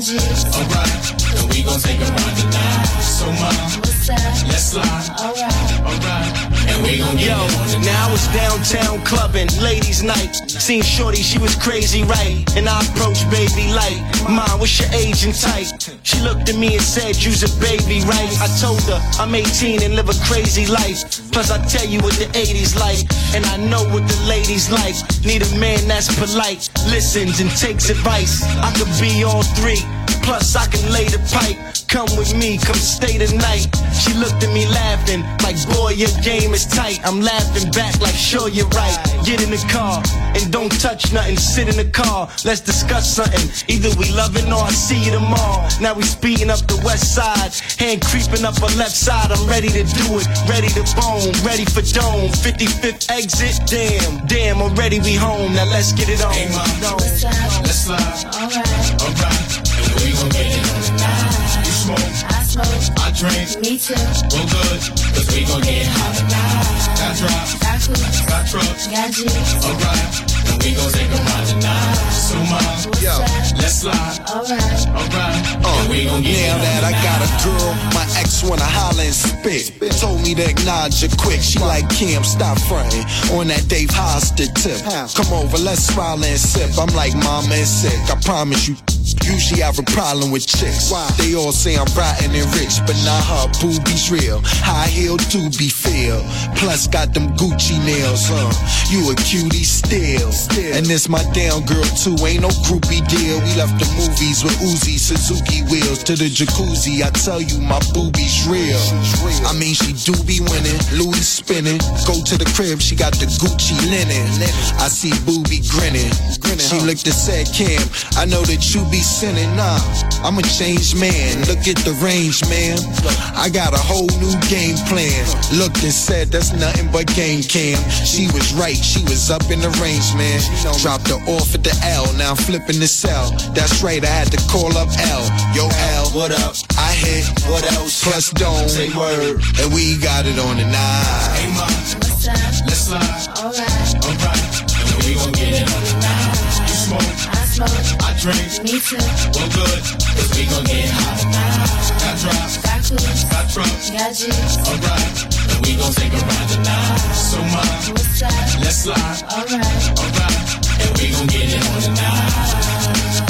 G's. Alright, and we gon' take a ride tonight. So mom, What's up? let's slide. Alright, and we gon' get it on tonight. Now it's downtown clubbing, ladies' night. Seen shorty, she was crazy, right? And I approached baby like, Mom, what's your age and type? She looked at me and said, you's a baby, right? I told her, I'm 18 and live a crazy life. Plus I tell you what the 80s like, and I know what the ladies like. Need a man that's polite, listens and takes advice. I could be all three, plus I can lay the pipe. Come with me, come stay the night. She looked at me laughing, like boy your game is tight. I'm laughing back like sure you're right. Get in the car, and don't touch nothing. Sit in the car, let's discuss something. Either we loving or I see you tomorrow. Now we speeding up the west side, hand creeping up her left side. I'm ready to do it, ready to bone, ready for dome. 55th exit, damn, already we home. Now let's get it on. Hey mom, What's up? let's slide. Alright, and we gon' get it on tonight. You smoke, I smoke. I drink, Me too. real good, cause we gon' get hot tonight. Got drops, Got cookies. got trucks. Got G's. Alright, and we gon' take a ride tonight. So mom, What's up? let's slide. Alright. And we gon' get Now it that on I got a tonight. girl, my ex wanna holler and spit. Told me to acknowledge her quick. She like, Kim, stop frontin' on that Dave Hosted tip. Come over, let's smile and sip. I'm like, mama is sick. I promise you. Usually have a problem with chicks. They all say I'm rotten and rich, but not her boobies real. High heel do be feel. Plus got them Gucci nails, You a cutie still. And this my down girl too, ain't no groupie deal. We left the movies with Uzi, Suzuki wheels to the jacuzzi. I tell you my boobies real. I mean she do be winning, Louis spinning. Go to the crib, she got the Gucci linen. I see boobie grinning. She looked and said, Kim, I know that you be sinning, nah, I'm a changed man. Look at the range, man. I got a whole new game plan. Looked and said, that's nothing but game cam. She was right, she was up in the range, man. Dropped her off at the L, now I'm flipping the cell. That's right, I had to call up L. Yo, L, What up? I hit, What else? plus dome, Say word. and we got it on tonight. Hey mom, What's up? let's slide. Alright. And we gon' get it on tonight. You smoke, I smoke. I drink, Me too. real good, cause we gon' get hot tonight. Got drops, Got cookies. got trucks. Got G's. Alright, and we gon' take a ride tonight. So mom, What's up? let's slide. Alright. And we gon' get it on tonight.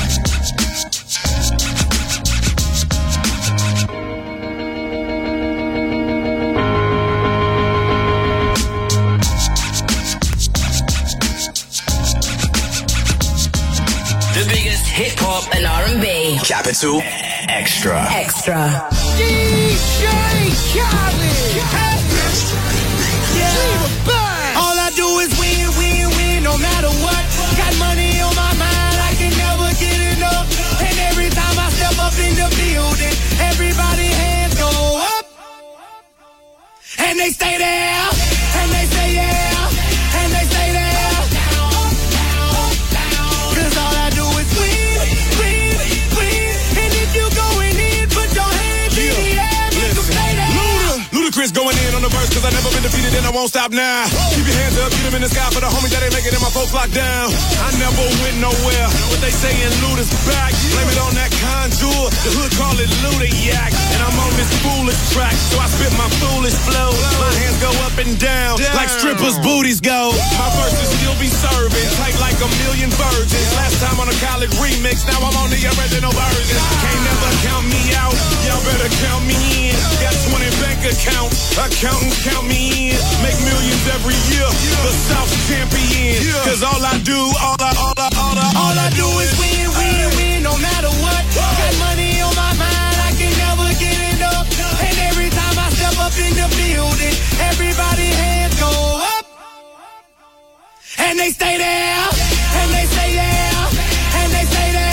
The biggest hip hop and R&B. Capital Extra. Extra. DJ Khaled. Yeah. All I do is win, win, win, no matter what. Got money on my mind, I can never get enough. And every time I step up in the building, everybody hands go up. And they stay there, and they say yeah, and they stay there. Cause all I do is win, win, win. And if you going in, put your hands in the air, make them stay there. Ludacris going in on the verse, cause I never been defeated and I won't stop now. Keep your hands up, get them in the sky for the homies that ain't making it, my folks locked down. I never went nowhere, what they saying, Luda's back. Blame it on that conjure, the hood call it Ludayak. And I'm on this foolish track, so I spit my foolish flow. My hands go up and down, like strippers' booties go. My verses still be serving, tight like a million virgins. Last time on a college remix, now I'm on the original version. Can't never count me out, y'all better count me in. Got 20 bank accounts, accountants count me in. Make millions every year, the South champion. Cause all I do, all I do is win, win, win, no matter what. Got money on my mind, I can never get enough. And every time I step up in the building, everybody hands go up. And they stay there, and they say yeah, and they stay there.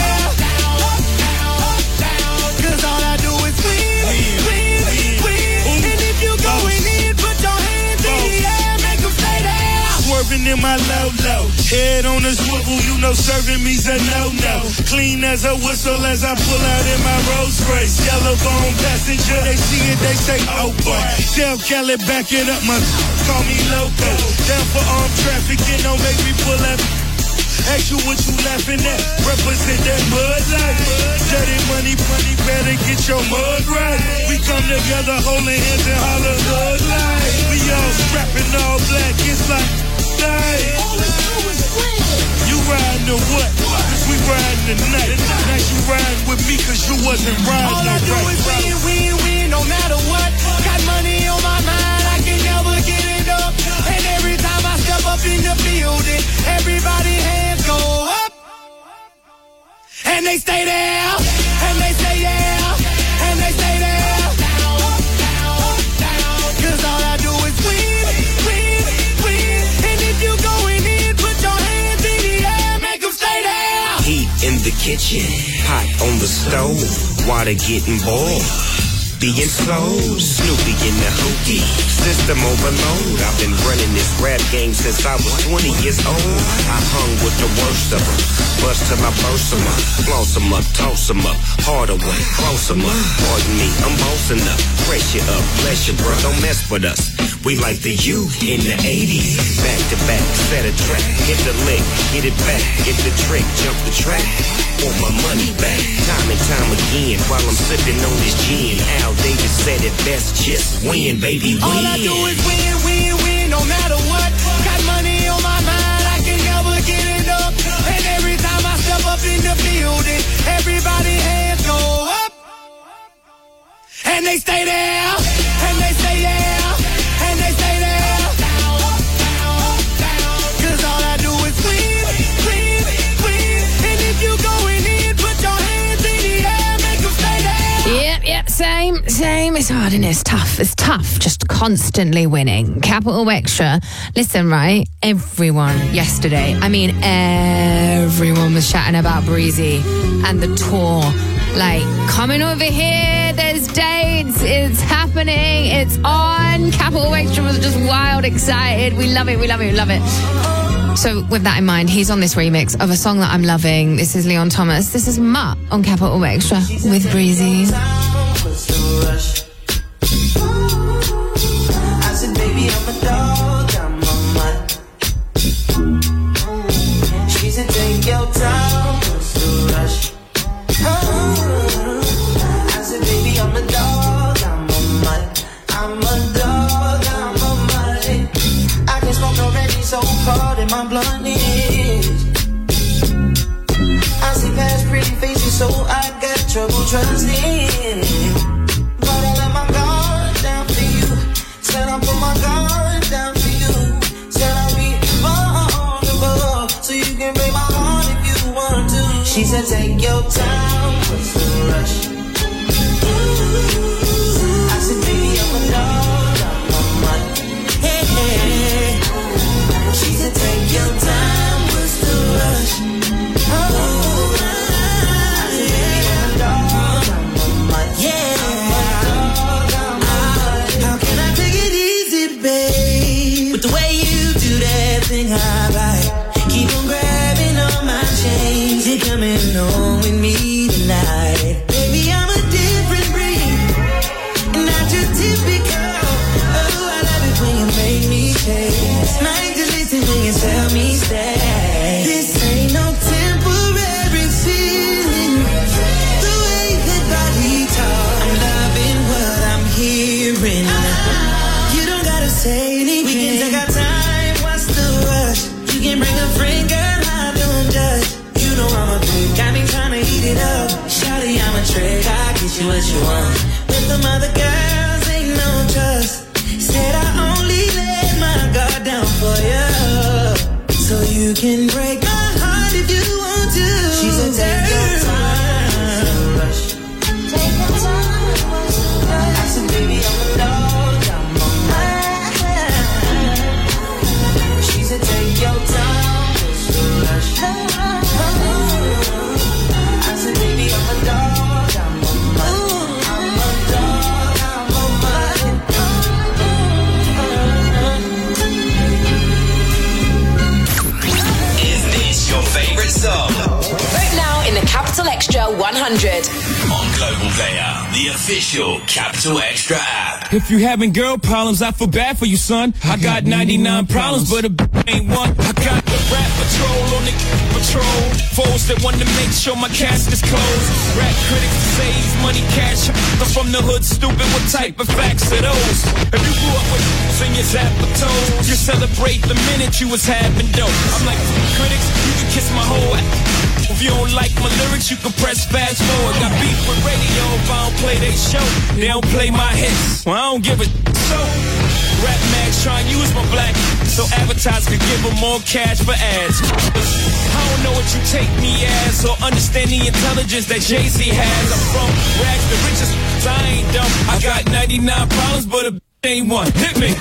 Cause all I do is win, win, win. And if you going in, put your hands in the air, make them stay there. Swerving in my low, head on a swivel, you know serving me's a no-no. Clean as a whistle as I pull out in my Rolls Royce. Yellow bone passenger, they see it, they say, oh boy. Tell Kelly back it up, my call me loco. Down for armed trafficking, don't make me pull up. Ask you what you laughing at, represent that mud life. need money, better get your mud right. We come together holding hands and holler hood light. We all strapping all black, it's like night. You riding or what? Cause we riding tonight. Now you riding with me cause you wasn't riding. All I do is win, no matter what. Got money on my mind, I can never get it up. And every time I step up in the building, everybody hands go up. And they stay there, and they say yeah, and they stay there. Cause all I do is win. And if you going in, put your hands in the air, make them stay there. Heat in the kitchen, hot on the stove, water getting boiled. Being slow, Snoopy in the hookie, system overload. I've been running this rap game since I was 20 years old. I hung with the worst of them, bust till I burst them up, floss them up, toss them up, hard away, close them up. Pardon me, I'm bossing up, fresh you up, bless you, bro, don't mess with us. We like the U in the 80s, back to back, set a track, hit the lick, get it back, get the trick, jump the track. Want my money back, time and time again, while I'm sipping on this gin. Al Davis said it best, just win, baby, win. All I do is win, no matter what. Got money on my mind, I can never get it up. And every time I step up in the building, everybody hands go up. And they stay there, and they say yeah, and they stay there. Cause all I do is win. And if you going in, put your hands in the air, make them stay there. Yep, same. It's hard and it's tough, just constantly winning. Capital Extra. Listen, right? Everyone yesterday, everyone was chatting about Breezy and the tour. Like, coming over here, there's dates, it's happening, it's on. Capital Extra was just wild, excited. We love it. So with that in mind, he's on this remix of a song that I'm loving. This is Leon Thomas. This is Mutt on Capital Extra with Breezy. I said, baby, I'm a dog, I'm a mutt. She said, take your time, what's the rush? I said, baby, I'm a dog, I'm a mutt. I'm a dog, I'm a mutt. I can smoke already, so hard in my blunt is. I see past pretty faces, so I got trouble trusting. But I let my guard down for you. Said I put my guard down for you. Said I'll be vulnerable, so you can break my heart if you want to. She said, take your time, what's the rush? I said, baby, I'm a dog, I'm a mutt. Hey. She said, take your time, what's the rush? I said, baby, I'm a dog, I'm a mutt. Yeah. How can I take it easy, babe? With the way you do that thing, I like. Keep on grabbing on my chains. You're coming home with me tonight. Baby, I'm a different breed, not your typical. Oh, I love it when you make me change. Might just listen when you tell me stay. This ain't no temporary feeling. The way that body talk, I'm loving what I'm hearing. You don't gotta say anything. We can take our time, what's the rush? You can bring a friend, girl, I don't judge. You know I'm a pig, got me trying to eat it up. Shawty, I'm a trick, I get you what you want. With them other girls, ain't no trust. Said I only let my guard down for you, so you can break my heart if you want to. She said, take your time. Take your time. I said, baby, I'm a dog, I'm a man. She said, take your time. What's the rush? I said, baby, I'm a dog, I'm a man. I'm a dog, I'm a man. Is this your favorite song? Vote now in the Capital Extra 100. On Global Player, the official Capital Extra app. If you having girl problems, I feel bad for you, son. I got 99 problems, but a ain't one. I got the rap patrol on the patrol. Foes that want to make sure my casket's closed. Rap critics say Johnny Cash, I'm from the hood, stupid, what type of facts are those? If you grew up with in your zapper toes, you celebrate the minute you was having dope. I'm like, critics, you can kiss my whole ass. If you don't like my lyrics, you can press fast forward. Got beef with radio if I don't play they show. They don't play my hits, well I don't give a so. Rap mags try and use my black so advertisers could give them more cash for ads. I don't know what you take me as or understand the intelligence that Jay-Z has. I'm from rags, the richest, I ain't dumb. I got 99 problems, but a ain't one. Hit me.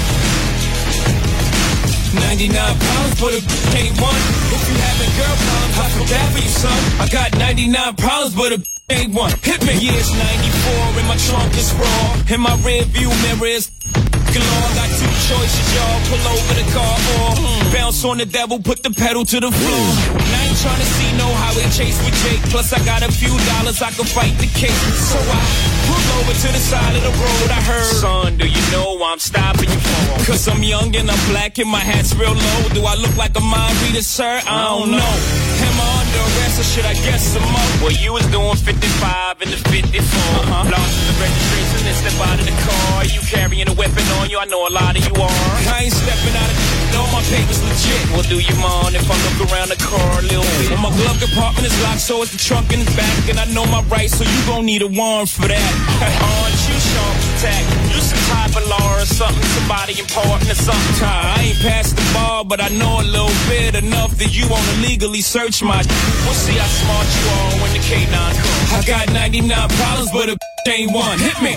99 problems, but a ain't one. If you having girl problems, I feel bad for you, son. I got 99 problems, but a ain't one. Hit me. Yeah, it's 94 and my trunk is raw. And my rear view mirror is galore. Got two choices, y'all. Pull over the car or bounce on the devil, put the pedal to the floor. And I ain't tryna see no highway chase with Jake. Plus I got a few dollars, I can fight the case. So I pull over to the side of the road. I heard, son, do you know I'm stopping you for? Cause I'm young and I'm black and my hat's real low. Do I look like a mind reader, sir? I don't know. Am I under arrest or should I guess I'm up? Well, you was doing 55 in the 54. Lost the registration and step out of the car. You carrying a weapon on you, I know a lot of you are. I ain't stepping out of all my papers legit. Well, do you mind if I look around the car a little bit? Well, my glove compartment is locked, so is the trunk in the back. And I know my rights, so you gon' need a warrant for that. Aren't you sharp attack? You some type of law or something, somebody important or something. I ain't past the bar, but I know a little bit enough that you wanna legally search my we'll see how smart you are when the K9 comes. I got 99 problems, but a ain't one. Hit me.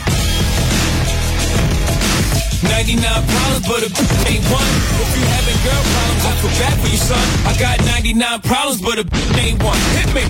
99 problems, but a ain't one. If you having girl problems, I feel bad for you, son. I got 99 problems, but a ain't one. Hit me.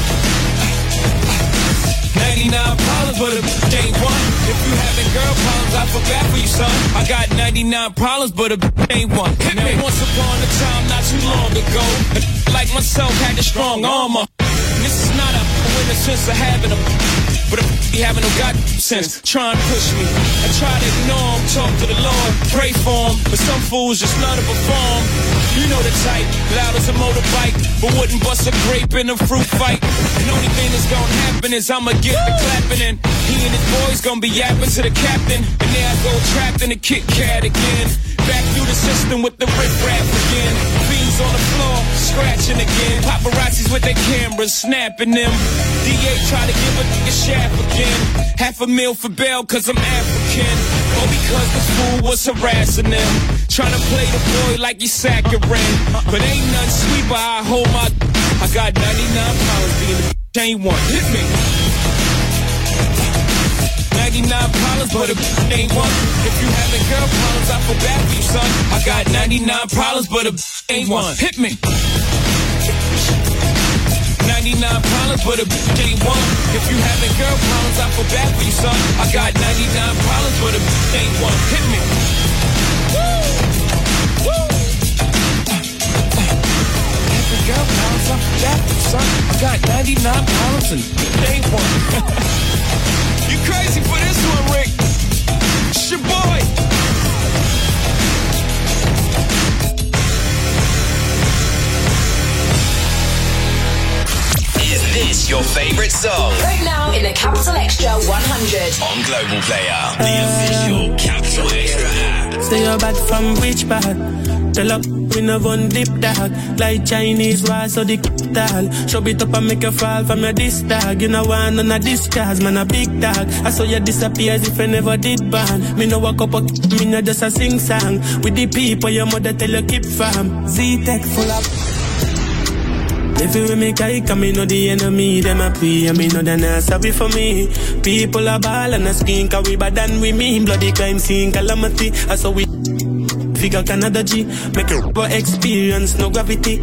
99 problems, but a ain't one. If you having girl problems, I feel bad for you, son. I got 99 problems, but a ain't one. Hit me. Now, once upon a time, not too long ago, like myself, had a strong armor. This is not a winner sense of having a but if he having no god sense, try and push me. I try to ignore him, talk to the Lord, pray for him, but some fools just love to perform. You know the type, loud as a motorbike, but wouldn't bust a grape in a fruit fight. And only thing that's gonna happen is I'ma get the clapping, and he and his boys gonna be yapping to the captain, and there I go trapped in a Kit Kat again. Back through the system with the riff-raff again. Fiends on the floor, scratching again. Paparazzis with their cameras, snapping them. DA try to give a nigga shaft again. $500,000 for bail cause I'm African. Or because this fool was harassing them. Trying to play the boy like he's saccharine. But ain't nothing sweet, but I hold my I got 99 pounds being the ain't one. Hit me. 99 problems, but a ain't one. If you having girl problems, I feel bad for you, son. I got 99 problems, but a ain't one. Hit me. 99 problems, but a ain't one. If you having girl problems, I feel bad for you, son. I got 99 problems, but a ain't one. Hit me. Woo! Woo! Having girl problems, I feel bad for you, son. I got 99 problems and ain't one. You crazy for this one, Rick? It's your boy. Is this your favorite song? Right now in the Capital Extra 100. On Global Player, the official Capital Extra app. Say you're back from which part? Tell up, we no gon' dip dog. Like Chinese wall, so the dog. Show it up and make you fall from your disc dog. You know one none of this cars, man a big dog. I saw you disappear as if I never did ban. Me no walk up, me no just a sing song. With the people your mother tell you keep farm. Z-Tech full up. If you make I come, me know the enemy, them a pay, and me know they're not sorry for me. People are ball and a skin, cause we bad than we mean. Bloody crime scene, calamity, I saw we figure Canada G, make a experience, no gravity.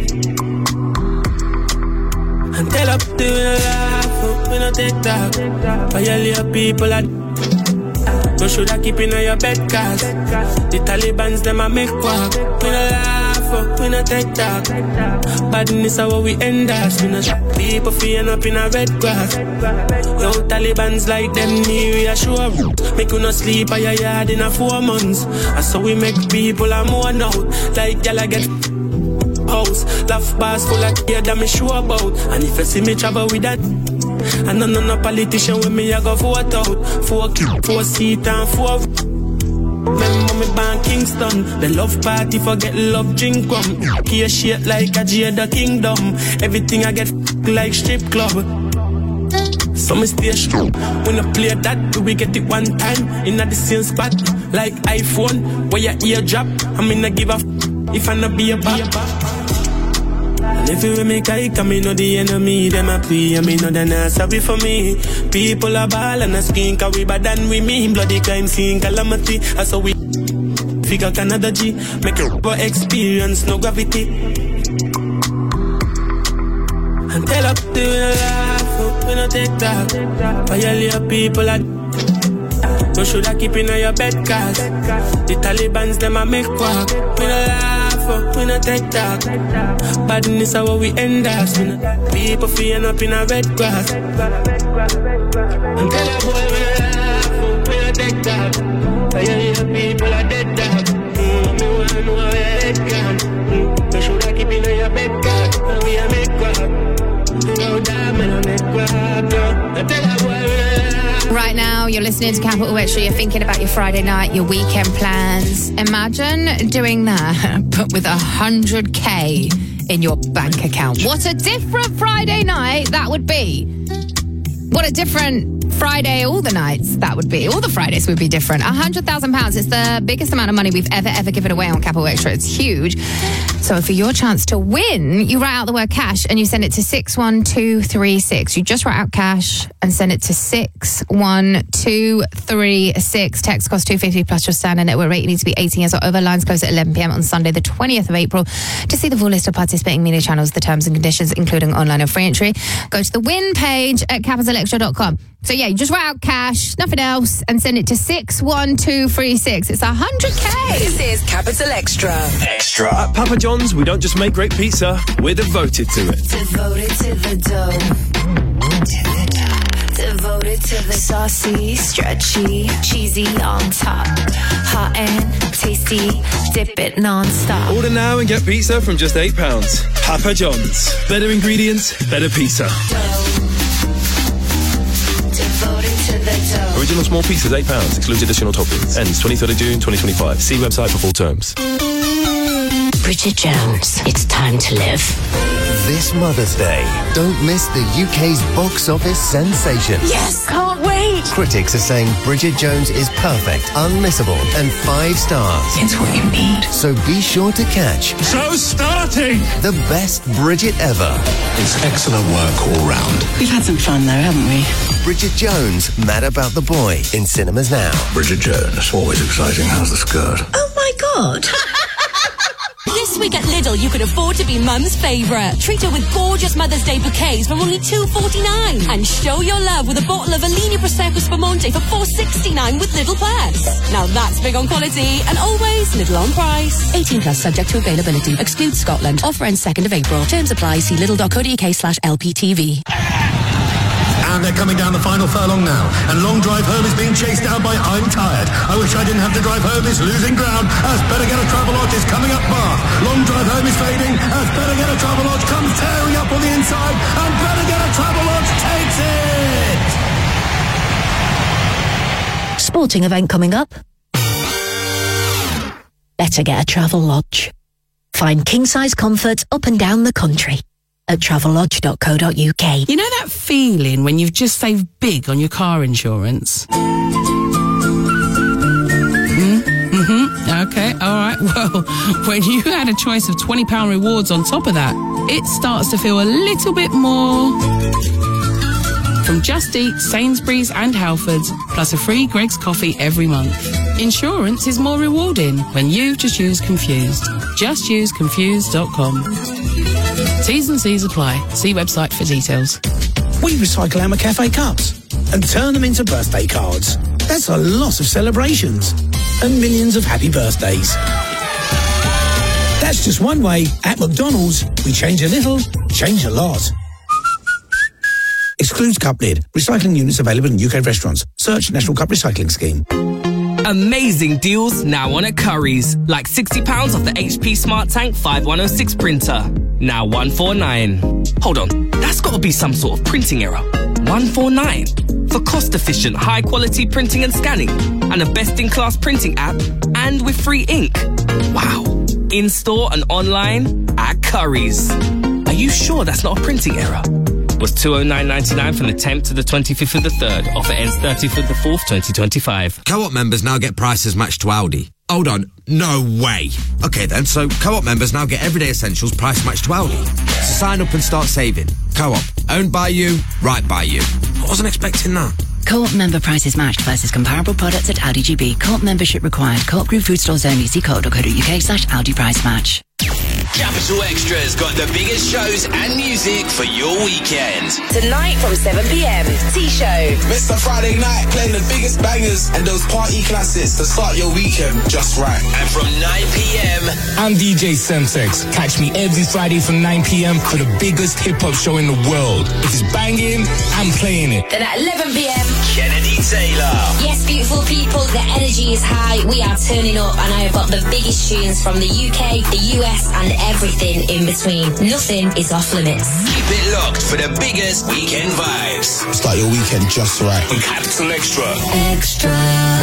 And tell up to we no laugh, we no take talk. Violate people are no should I keep in your bed, cause the Talibans, them a make walk. We no laugh, we no take talk. Badness is how we end us. We no shot people feeling up in a red grass. Yo, Talibans like them need reassure. Make you no sleep at your yard in a 4 months. And so we make people a mourn out. Like y'all get house. Laugh bars full of care that me sure about. And if you see me travel with that, And no politician with me, I go vote out. 4 seat and 4. Remember me born Kingston. The love party forget love drink rum. Here shit like a Jada Kingdom. Everything I get like strip club. So me stay strong. When I play that, do we get it one time? In the same spot, like iPhone. Where your ear drop, I mean I give a if I not be a bop. And if you make I come, me know the enemy, them a play, and me know they're not sorry for me. People are ball and a skin, cause we bad than we mean. Bloody crime scene, calamity, that's how we figure Canada G. Make a experience, no gravity. And tell up to the laugh, we no take that. Violate people are no should I keep in your bed, cause the Taliban's them a make quack. We no laugh, we no take that. Badness how we end us. People feeling up in a red grass. And tell a boy we no laugh, we no take that. Violate people are dead dog. Me wanna know how you head gone. No should I keep in your bed, cause we a make quack. Right now, you're listening to Capital Extra. You're thinking about your Friday night, your weekend plans. Imagine doing that, but with 100K in your bank account. What a different Friday night that would be. What a different Friday, all the nights that would be. All the Fridays would be different. £100,000. It's the biggest amount of money we've ever given away on Capital Extra. It's huge. So for your chance to win, you write out the word cash and you send it to 61236. You just write out cash and send it to 61236. Text costs $2.50 plus your standard network rate. You need to be 18 years or over. Lines close at 11 p.m. on Sunday, the 20th of April. To see the full list of participating media channels, the terms and conditions, including online and free entry, go to the win page at capitalextra.com. So yeah, you just write out cash, nothing else, and send it to 61236. It's 100K. This is Capital Extra. Extra. At Papa John's, we don't just make great pizza, we're devoted to it. Devoted to the dough. Devoted to the saucy, stretchy, cheesy on top. Hot and tasty, dip it non-stop. Order now and get pizza from just £8. Papa John's. Better ingredients, better pizza. Devoted to the dough. Original small pizzas, £8. Excludes additional toppings. Ends 23rd of June 2025. See website for full terms. Bridget Jones, it's time to live. This Mother's Day, don't miss the UK's box office sensation. Yes, can't wait. Critics are saying Bridget Jones is perfect, unmissable, and 5 stars. It's what you need. So be sure to catch So starting the best Bridget ever. It's excellent work all round. We've had some fun though, haven't we? Bridget Jones, Mad About the Boy, in cinemas now. Bridget Jones, always exciting. How's the skirt? Oh my God. This week at Lidl, you can afford to be Mum's favourite. Treat her with gorgeous Mother's Day bouquets for only $2.49. And show your love with a bottle of Alini Prosecco Spumante for $4.69 with Lidl Plus. Now that's big on quality and always Lidl on price. 18 plus subject to availability. Excludes Scotland. Offer ends 2nd of April. Terms apply. See lidl.co.uk/LPTV. And they're coming down the final furlong now. And Long Drive Home is being chased down by I'm Tired. I wish I didn't have to drive home. It's losing ground as Better Get a Travelodge is coming up Bath. Long Drive Home is fading as Better Get a Travelodge comes tearing up on the inside. And Better Get a Travelodge takes it! Sporting event coming up. Better Get a Travelodge. Find king-size comfort up and down the country at travellodge.co.uk. You know that feeling when you've just saved big on your car insurance? Okay, all right. Well, when you add a choice of £20 rewards on top of that, it starts to feel a little bit more. From Just Eat, Sainsbury's and Halfords, plus a free Greggs coffee every month. Insurance is more rewarding when you just use Confused. Just use confused.com. T's and C's apply. See website for details. We recycle our McCafe cups and turn them into birthday cards. That's a lot of celebrations and millions of happy birthdays. That's just one way at McDonald's we change a little, change a lot. Excludes cup lid. Recycling units available in UK restaurants. Search National Cup Recycling Scheme. Amazing deals now on at Currys. Like £60 off the HP Smart Tank 5106 printer. Now $149. Hold on, that's got to be some sort of printing error. 149. For cost-efficient, high-quality printing and scanning, and a best-in-class printing app, and with free ink. Wow. In-store and online at Currys. Are you sure that's not a printing error? Was $209.99 from the 10th to the 25th of the 3rd. Offer ends 30th of the 4th, 2025. Co-op members now get prices matched to Aldi. Hold on, no way. Okay then, so Co-op members now get everyday essentials price matched to Aldi. So sign up and start saving. Co-op, owned by you, right by you. I wasn't expecting that. Co-op member prices matched versus comparable products at Aldi GB. Co-op membership required. Co-op Group food stores only. See co.co.uk/Aldi price match. Capital Extra's got the biggest shows and music for your weekend. Tonight from 7 p.m, T-Show. Mr. Friday night playing the biggest bangers and those party classics to start your weekend just right. And from 9 p.m, I'm DJ Semtex. Catch me every Friday from 9 p.m. for the biggest hip-hop show in the world. If it's banging, I'm playing it. Then at 11 p.m, Kennedy Taylor. Yes, beautiful people, the energy is high. We are turning up and I have got the biggest tunes from the UK, the US and everything in between. Nothing is off limits. Keep it locked for the biggest weekend vibes. Start your weekend just right. On Capital Extra. Extra.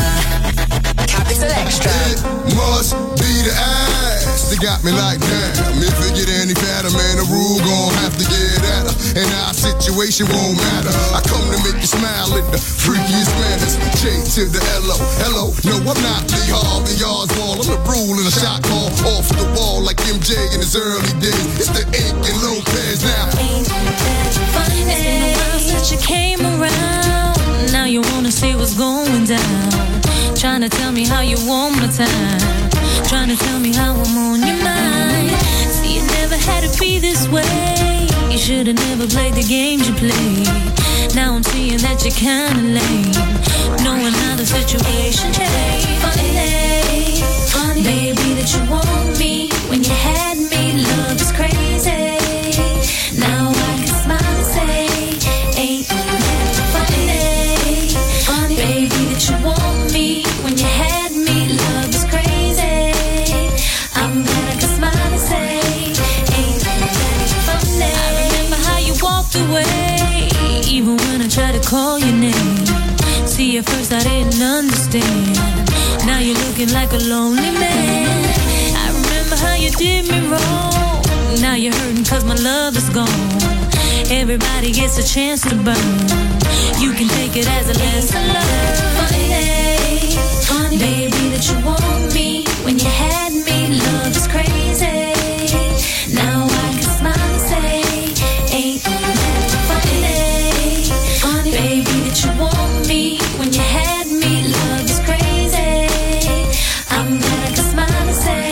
Capital Extra. It must be the ass that got me like damn. If it get any fatter, man, the rule gon' have to get at her. And our situation won't matter. I come to make you smile in the freakiest manners. J to the L-O. Hello, no, I'm not Lee Harvey Oswald. I'm the rule in a shot call off the wall like MJ in his early days. It's the Ink and Lopez now. Ain't that funny? It's been a while since you came around. Now you wanna see what's going down. Trying to tell me how you want my time. Trying to tell me how I'm on your mind. See, it never had to be this way. You should've never played the games you played. Now I'm seeing that you're kinda lame. Knowing how the situation changed. Funny, baby, that you want me when you had me. Love is crazy. Now I can smile and say, ain't that funny, baby, that you want me when you had me. Love is crazy. I'm glad I can smile and say, ain't that funny. I remember how you walked away, even when I tried to call your name. See, at first I didn't understand. Now you're looking like a lonely man. I remember how you did me wrong. Now you're hurting cause my love is gone. Everybody gets a chance to burn. You can take it as a lesson learned. Funny, baby, that you want me when you had me. Love is crazy. Now I can smile and say, ain't that funny, baby, that you want me when you had me. Love is crazy. I'm glad I can smile and say,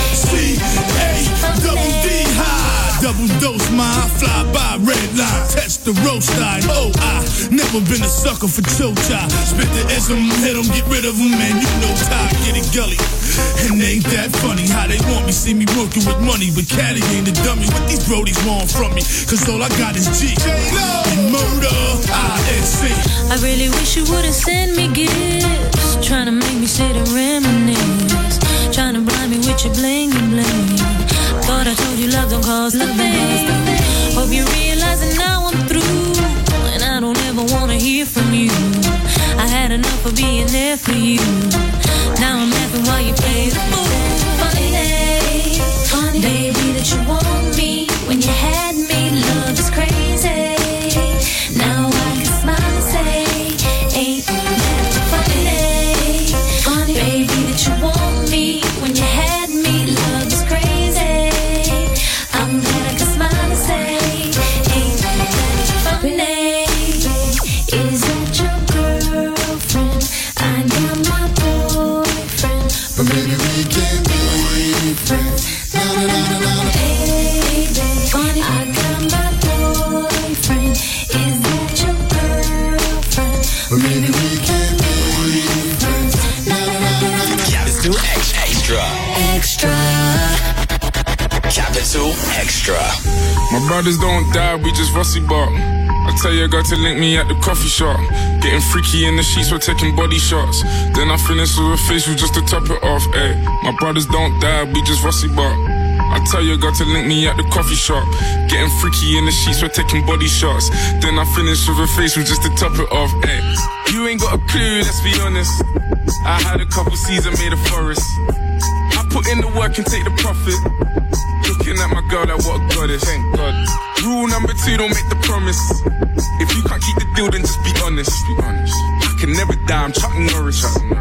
C-A-double-D high, double dose, my fly by red line, touch the roast line. Oh, I never been a sucker for chocha. Spit the ism, hit them, get rid of them, man. You know Ty, get it gully. And ain't that funny how they want me, see me working with money, but Caddy ain't a dummy. What these brodies want from me? Cause all I got is G and murder, INC. I really wish you wouldn't send me gifts, trying to make me sit and reminisce, trying to blind me with your bling and bling. Thought I told you love don't cost a thing. Hope you realize that now I'm through, and I don't ever wanna hear from you. I had enough of being there for you. Now I'm laughing while you play the fool. Funny, baby, that you want me when you had me. Love is crazy. Now I can smile and say, ain't that funny, baby, that you want me when you had me. Love is crazy. I'm glad I can smile and say, ain't that funny. Is that your girlfriend? I got my boyfriend, but maybe we can be friends. Na na na na na. Baby, funny, I got my boyfriend. Is that your girlfriend? But maybe we can be friends. Na na na na na. Capital Extra. Extra. Capital Extra. My brothers don't die, we just rusty bark. I tell your girl to link me at the coffee shop. Getting freaky in the sheets, we're taking body shots. Then I finish with a facial just to top it off, ayy. My brothers don't die, we just rusty bark. I I tell your girl to link me at the coffee shop. Getting freaky in the sheets, we're taking body shots. Then I finish with a facial just to top it off. Ay, you ain't got a clue, let's be honest. I had a couple seasons made a forest. I put in the work and take the profit. Looking at my girl like what a goddess. Thank God. Rule number 2, don't make the promise. If you can't keep the deal, then just be honest. I can never die, I'm Chuck Norris.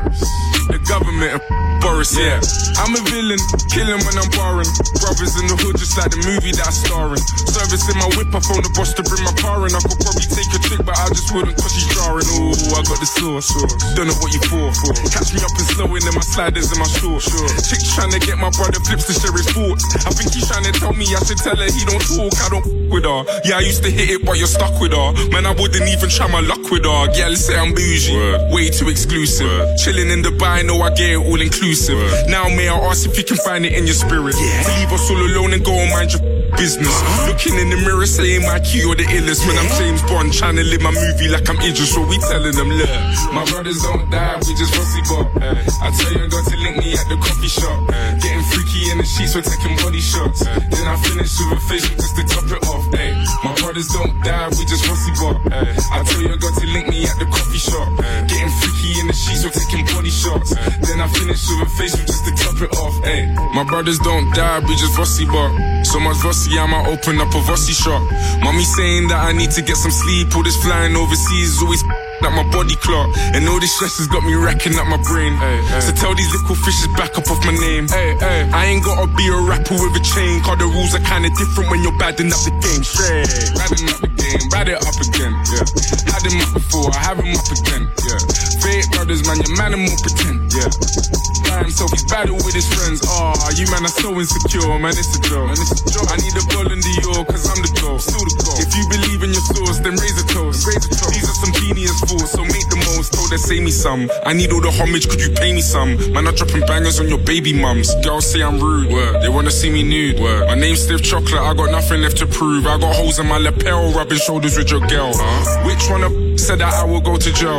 The government and Boris, yeah. I'm a villain, killing when I'm barring. Brothers in the hood, just like the movie that I star in. Service in my whip, I phone the boss to bring my car in. I could probably take a trick, but I just wouldn't cause she's jarring. Ooh, I got the sauce. Don't know what you for. Catch me up and slowing in my sliders and my shorts. Chick's trying to get my brother flips to share his thoughts. I think he's trying to tell me I should tell her he don't talk. I don't with her. Yeah, I used to hit it, but you're stuck with her. Man, I wouldn't even try my luck with her. Yeah, let's say I'm bougie. Way too exclusive. Chilling in Dubai, know I get it all inclusive. Now may I ask if you can find it in your spirit? To leave us all alone and go and mind your business. Looking in the mirror saying my key or the illest. When I'm James Bond trying to live my movie like I'm Idris. So we telling them, look, my brothers don't die, we just rusty bop. I tell you I got to link me at the coffee shop. Getting freaky in the sheets, we're taking body shots. Then I finish with a facial just to top it off. My brothers don't die, we just rusty bop. I tell you I got to link me at the coffee shop. Getting freaky in the sheets, we're taking body shots. Then I finish with a facial just to top it off. My brothers don't die, we just rusty bop. So much rusty, I might open up a rusty shop. Mommy saying that I need to get some sleep. All this flying overseas is always at my body clock. And all this stress has got me racking up my brain. So tell these little fishes back up off my name. I ain't gotta be a rapper with a chain, cause the rules are kinda different when you're badding up the game. Straight badding up the game, bad it up again. Yeah, had him up before, I have him up again. Yeah, fake brothers, man, your man and more pretend. Yeah, by himself, he's battle with his friends. You man are so insecure, man, it's a joke. I need a ball in the York, cause I'm the goal. Still the goal. If you believe in your source, then raise a toast. These are some genius fools, so make the most. Told her, say me some. I need all the homage, could you pay me some? Man, I'm dropping bangers on your baby mums. Girls say I'm rude, they wanna see me nude. My name's Stiff Chocolate, I got nothing left to prove. I got holes in my lapel, rubbing shoulders with your girl. Which one of said that I will go to jail?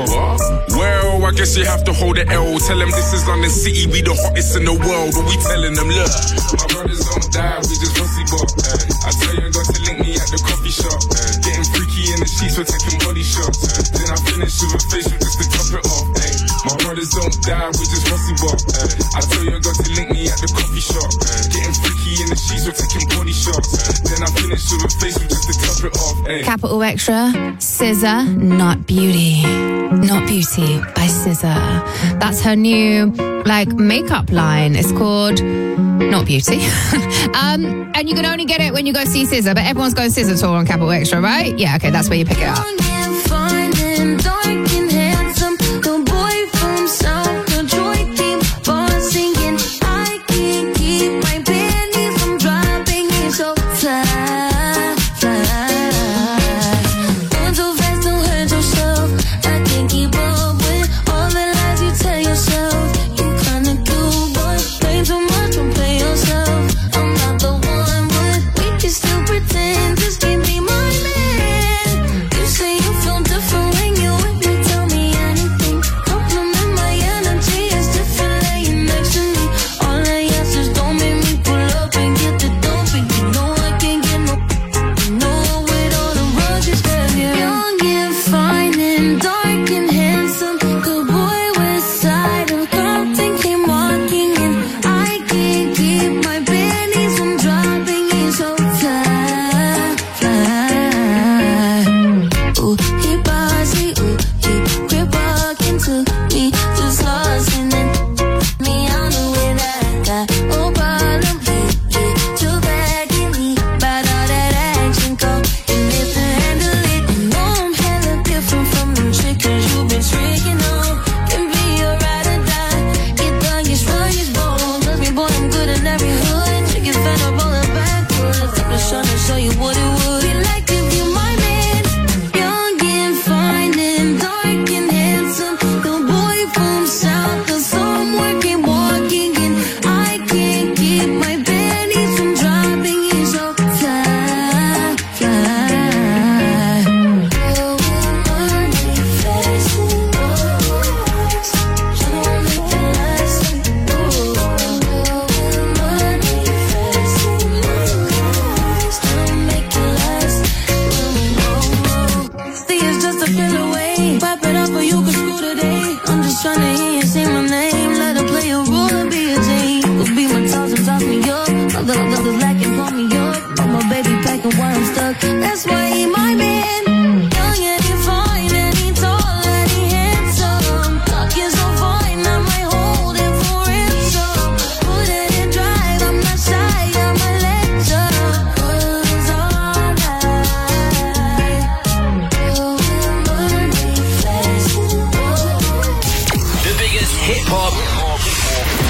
Well, I guess you have to hold the L. Tell them this is London City, we the hottest in the world. But we telling them, look, my brothers don't die, we just rusty bop. I tell you I got to link me at the coffee shop. Getting freaky in the sheets, we're taking body shots. Then I finish with a facial just to top it off. My brothers don't die, we just rusty bop. I tell you I got to link me at the coffee shop. Getting freaky in the sheets, we're taking body shots. Then I finish with a facial just to top it off. Capital Extra, SZA, Not Beauty. Not Beauty by SZA. That's her new, makeup line. It's called Not Beauty. And you can only get it when you go see SZA, but everyone's going SZA tour on Capital Extra, right? Yeah, okay, that's where you pick it up. Say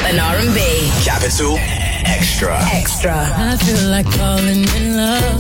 and R&B. Capital Extra. I feel like falling in love.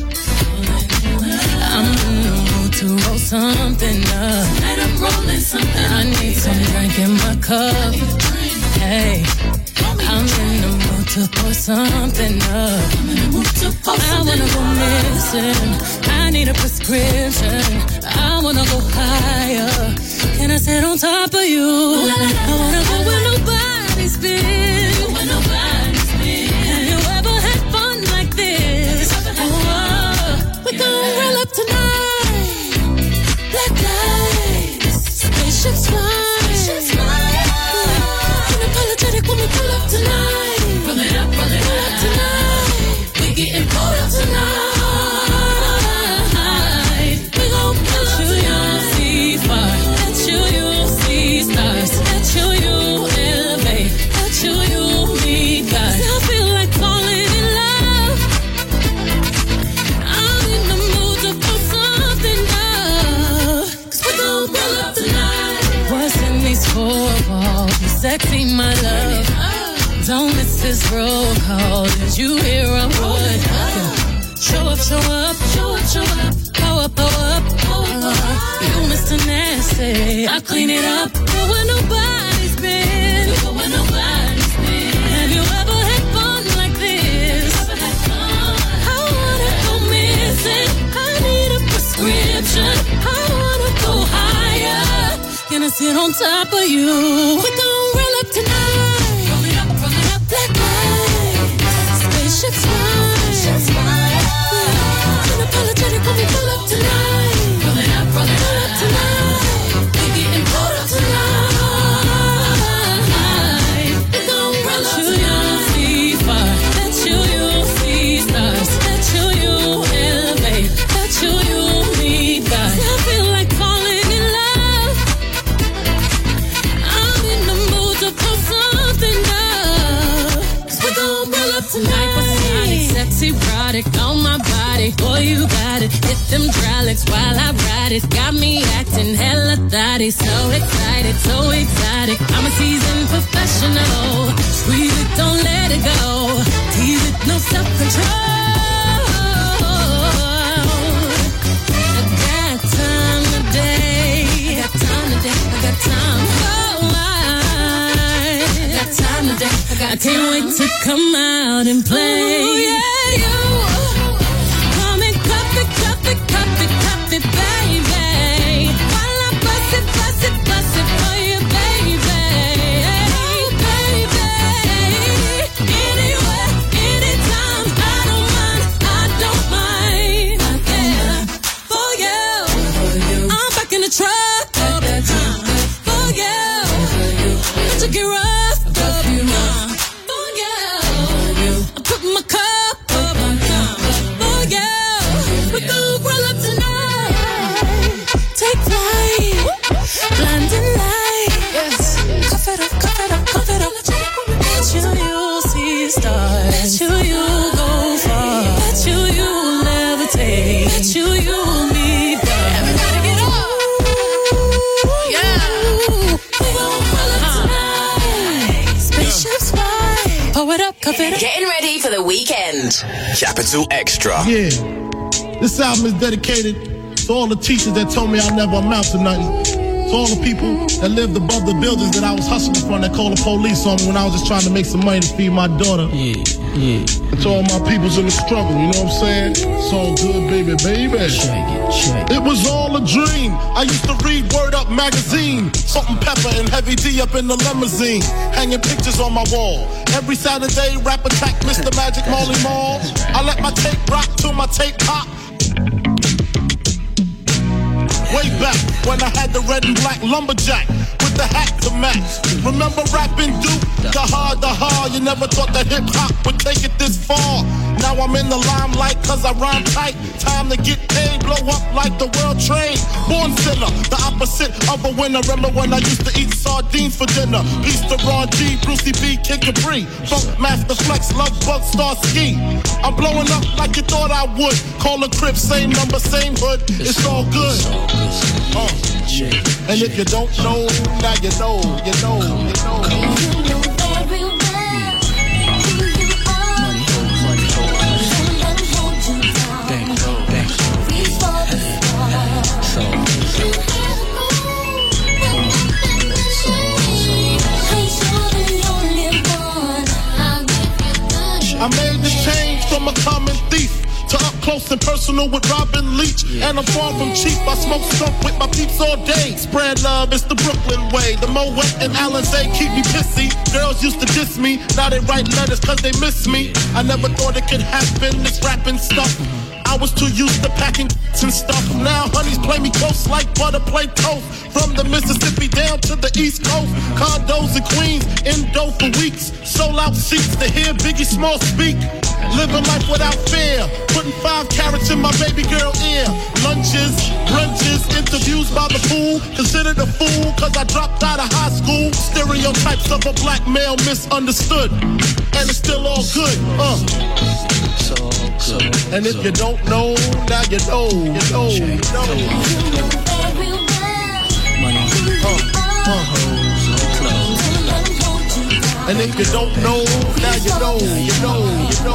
I'm in the mood to roll something up. Tonight I'm rolling something. I need some drink in my cup. Hey, I'm in the mood to pour something up. I wanna go missing. I need a prescription. I wanna go higher. Can I sit on top of you? I wanna go where nobody's been. Have you ever had fun like this? Oh, we gon' roll up tonight. Black lights, spaceships fly. Unapologetic when we pull up tonight. Roll it up tonight. We getting pulled up tonight. We gon' pull up tonight. See fire, let you see stars, let you elevate, let you meet God. I feel like falling in love. I'm in the mood to put something up. 'Cause we gon' pull up tonight. What's in these four walls? You sexy, my love. Don't miss this roll call. Did you hear a word? Show up, show up, show up, show up. Power up, power up, power up. You Mr. Nasty, I clean it up. Go where nobody's been. Go where nobody's been. Have you ever had fun like this? I wanna go missing. I need a prescription. I wanna go higher. Can I sit on top of you? We gon' roll up tonight. Roll it up, black lights. Spaceships fly. Unapologetic when we pull up tonight. Roll it up tonight. We getting pulled up tonight. We gon' roll up tonight. See fire, let you see stars, let you elevate, let you meet God. I feel like falling in love. I'm in the mood to put something up. 'Cause we gon' roll up tonight. Sexy product on my body, boy you got it. Hit them hydraulics while I ride it. Got me acting hella thotty, so excited, so exotic. I'm a seasoned professional. Squeeze it, don't let it go. Tease it, no self-control. I got time today. I got time today. I got time. Oh, I got time today. I can't wait to come out and play. Ooh, yeah. Come and cup it, baby. While I bust it for you, baby. Oh, baby. Anywhere, anytime, I don't mind. I care for you. I'm back in the truck. For you. Don't you get rough. For you. I put my cup up. For you. We gon' roll up tonight. Take flight. Blinding light. Yes. Cuff it up. Let you see stars. Let you go far. Let you levitate. Let you meet God. Everybody get up. Yeah. We gon' roll up tonight. Spaceships fly. Pull it up, cuff it up. Getting ready for the weekend. Capital Extra. Yeah. This album is dedicated to all the teachers that told me I never amount to nothing. To all the people that lived above the buildings that I was hustling from that called the police on me when I was just trying to make some money to feed my daughter. Yeah. And to all my peoples in the struggle, you know what I'm saying? It's all good, baby. Check it. It was all a dream. I used to read Word Up magazine. Salt and Pepper and Heavy D up in the limousine. Hanging pictures on my wall. Every Saturday, rap attack Mr. Magic Marley Marl. I let my tape rock till my tape pop. Way back when I had the red and black lumberjack with the hat to match. Remember rapping Duke? The hard, you never thought that hip hop would take it this far. Now I'm in the limelight cause I rhyme tight. Time to get paid, blow up like the world trade. Born sinner, the opposite of a winner. Remember when I used to eat sardines for dinner? Peace to Ron G, Brucey B, Kid Capri, Funk Master Flex, Love Bug, Star Ski. I'm blowing up like you thought I would. Call a crib, same number, same hood. It's all good. And if you don't know, now you know. from a common thief to up close and personal with Robin Leach. And I'm far from cheap, I smoke skunk with my peeps all day. Spread love, it's the Brooklyn way. The Moet and Alizé keep me pissy. Girls used to diss me, now they write letters cause they miss me. I never thought it could happen, this rapping stuff. I was too used to packing and stuff. Now honeys play me close like butter play toast. From the Mississippi down to the East Coast. Condos in Queens, indo for weeks. Sold out seats to hear Biggie Small speak. Living life without fear. Putting 5 carats in my baby girl ear. Lunches, brunches, interviews by the pool. Considered a fool cause I dropped out of high school. Stereotypes of a black male misunderstood. And it's still all good, And if you don't know, now you know, you know. And if you don't know, now you know, you know.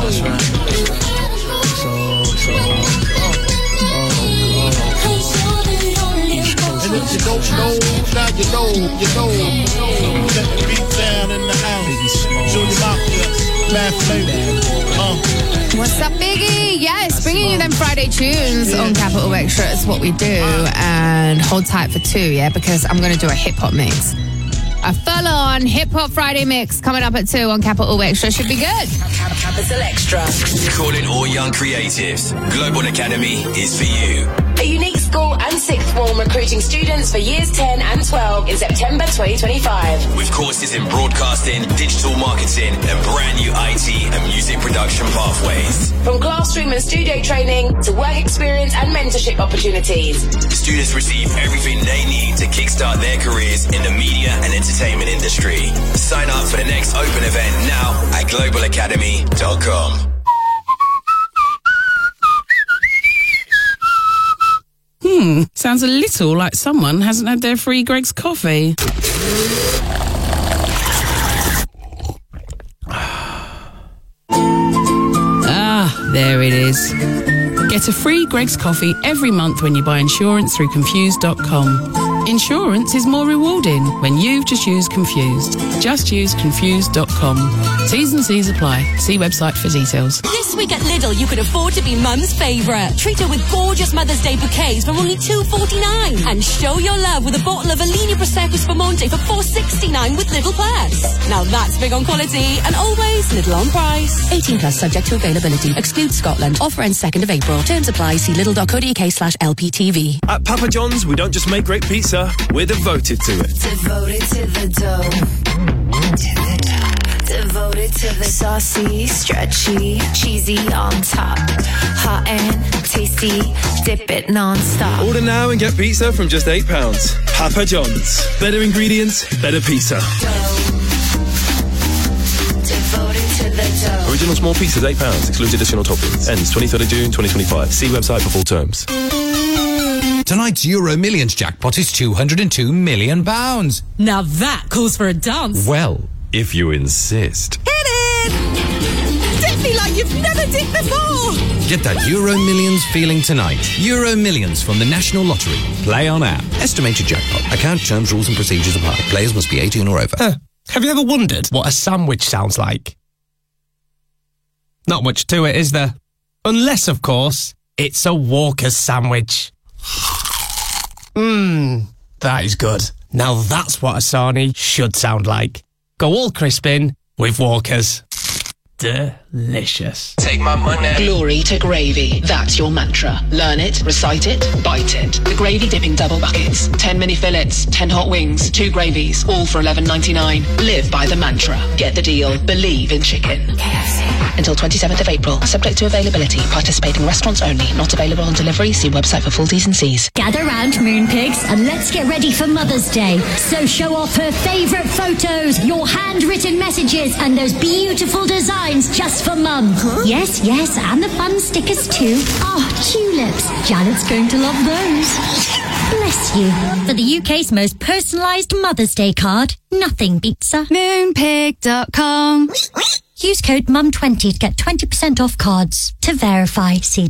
And if you don't know, now you know, you know. Let the beat down in the house. Junior Mafia, Mad Flavor. What's up, Biggie? Yes, bringing you them Friday tunes on Capital Extra is what we do. And hold tight for 2, yeah, because I'm going to do a hip-hop mix. A full-on hip-hop Friday mix coming up at 2 on Capital Extra. Should be good. Capital Extra. Calling all young creatives. Global Academy is for you. A unique school and sixth form recruiting students for years 10 and 12 in September 2025. With courses in broadcasting, digital marketing, and brand new IT and music production pathways. From classroom and studio training to work experience and mentorship opportunities. Students receive everything they need to kickstart their careers in the media and entertainment industry. Sign up for the next open event now at globalacademy.com. Sounds a little like someone hasn't had their free Greg's coffee. There it is. Get a free Greg's coffee every month when you buy insurance through Confused.com. Insurance is more rewarding when you've just used Confused. Just use Confused.com. T's and C's apply. See website for details. This week at Lidl, you can afford to be mum's favourite. Treat her with gorgeous Mother's Day bouquets for only $2.49. And show your love with a bottle of Alini Prosecco Spumante for $4.69 with Lidl Plus. Now that's big on quality and always Lidl on price. 18 plus subject to availability. Excludes Scotland. Offer ends 2nd of April. Terms apply. See lidl.co.uk/LPTV. At Papa John's, we don't just make great pizza, we're devoted to it. Devoted to the dough. Devoted to the saucy, stretchy, cheesy on top. Hot and tasty, dip it non-stop. Order now and get pizza from just £8. Papa John's. Better ingredients, better pizza. Devoted to the dough. Original small pizzas, £8. Excludes additional toppings. Ends 23rd of June 2025. See website for full terms. Tonight's Euro Millions jackpot is £202 million. Now that calls for a dance. Well, if you insist. Hit it! Dip me like you've never dipped before. Get that Euro Millions feeling tonight. Euro Millions from the National Lottery. Play on app. Estimated jackpot. Account terms, rules and procedures apply. Players must be 18 or over. Have you ever wondered what a sandwich sounds like? Not much to it, is there? Unless, of course, it's a Walker's sandwich. That is good. Now that's what a sarnie should sound like. Go all crisp in with Walker's. Delicious. Take my money. Glory to gravy. That's your mantra. Learn it, recite it, bite it. The gravy dipping double buckets. 10 mini fillets, 10 hot wings, 2 gravies, all for $11.99. Live by the mantra. Get the deal. Believe in chicken. KFC. Until 27th of April. Subject to availability. Participating restaurants only. Not available on delivery. See website for full T's and C's. Gather round, Moonpigs, and let's get ready for Mother's Day. So show off her favourite photos, your handwritten messages, and those beautiful designs just for Mum. Huh? Yes, and the fun stickers too. Tulips. Janet's going to love those. Bless you. For the UK's most personalised Mother's Day card, nothing beats a Moonpig.com. Use code MUM20 to get 20% off cards. To verify, see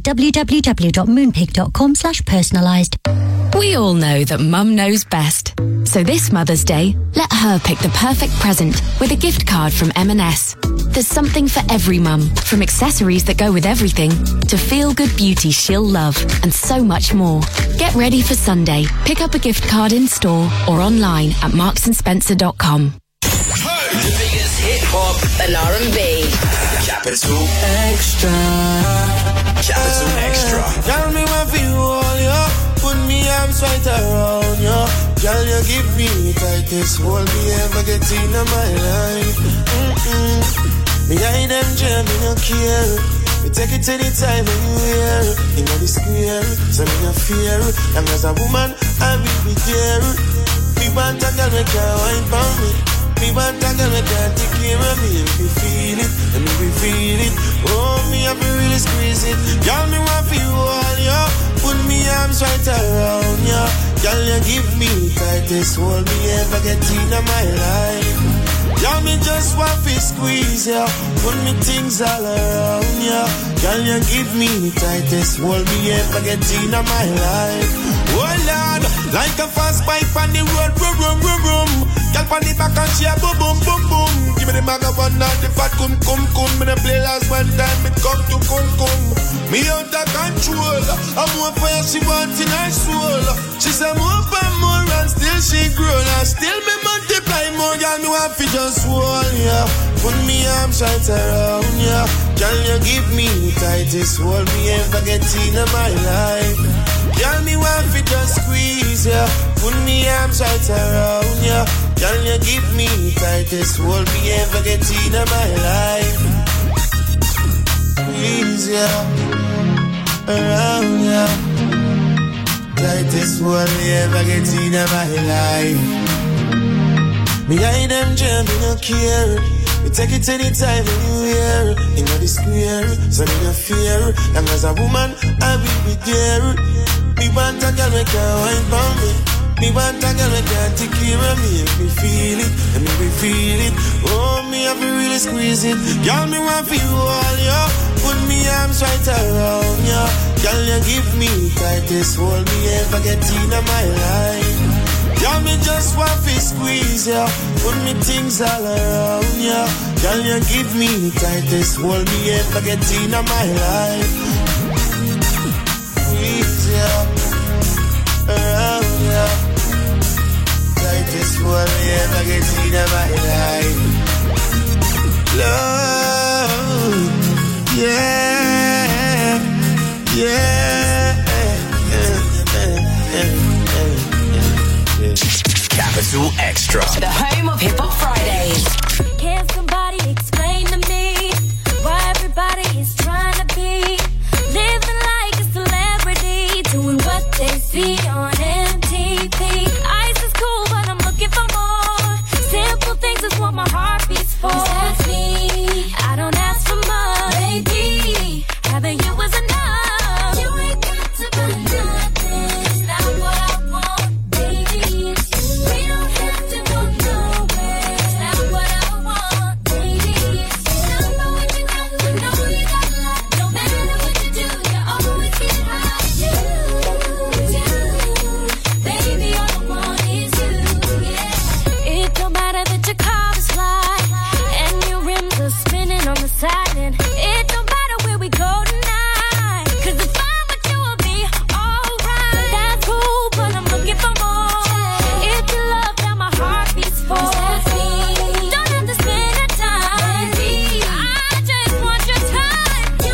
www.moonpig.com/personalised. We all know that Mum knows best. So this Mother's Day, let her pick the perfect present with a gift card from M&S. There's something for every mum, from accessories that go with everything to feel-good beauty she'll love, and so much more. Get ready for Sunday. Pick up a gift card in store or online at marksandSpencer.com. The biggest hip-hop and R&B. Capital Extra. Capital Extra. Tell me what you want, yo. Put me arms right around you. Girl, you give me the tightest hold me ever get in my life. Behind them jam, me no care. We take it anytime when you hear. You know the square, so me no fear. And as a woman, I will be there. Me want a girl, me can't wine for me. Me want a girl, me can't take care of me. If you feel it, and if you feel it, oh, me have to really squeeze it. Girl, me want for you all, yo. Put me arms right around ya. Girl, you give me the tightest hold me ever get in my life. Girl, me just want to squeeze ya. Put me things all around ya. Girl, you give me the tightest hold me ever get in my life. Oh Lord, like a fast bike on the road, vroom, vroom, vroom, vroom. Girl, on the back and she a boom, boom, boom, boom. Give me the maga one now, the fat cum, cum, cum. Me the play last one time, it come to cum, cum. Me out of control. I'm more fire she want in her soul. She say more and more and still she grown. And still me multiply more. Girl, me want to just hold ya. Put me arms right around ya. Girl, you give me the tightest hold me ever get in my life. Girl, me want to just squeeze ya. Put me arms right around ya. Girl, you give me the tightest hold me ever get in my life. Squeeze ya. Around ya. Tightest hold me ever get in my life. Behind them jam, me no care. We take it anytime when you hear. You know the square, so me no fear. And as a woman, I will be there. Me want a girl, me can't wine for me. Me want a girl, me can't take care of me. If me feel it, and me we feel it. Oh, me have to really squeeze it. Girl, me want for you all, yo. Put me arms right around ya. Girl, you give me the tightest hold me ever get in my life. Girl, me just want to squeeze ya. Put me things all around ya. Girl, you give me the tightest hold me ever get in my life. Squeeze ya. Around ya. Tightest hold me ever get in my life. Love. Yeah. Yeah. Capital Extra. The home of Hip Hop Fridays. Can somebody explain to me why everybody is trying to be living like a celebrity, doing what they see on MTV? Ice is cool, but I'm looking for more. Simple things is what my heart beats for. That's me. I don't ask for much, baby. Having you was enough. You ain't got to buy nothing. It's not what I want, baby. We don't have to go nowhere. It's not what I want, baby. I know what you got, I know you got love. No matter what you do, you always get high. You, baby, all I want is you, yeah. It don't matter that your car is fly and your rims are spinning on the side, and it don't matter where we go tonight, 'cause if I'm with you, will be alright. That's cool, but I'm looking for more. If you love, now my heart beats for. That's me. Don't have to spend the time. I just want your time. You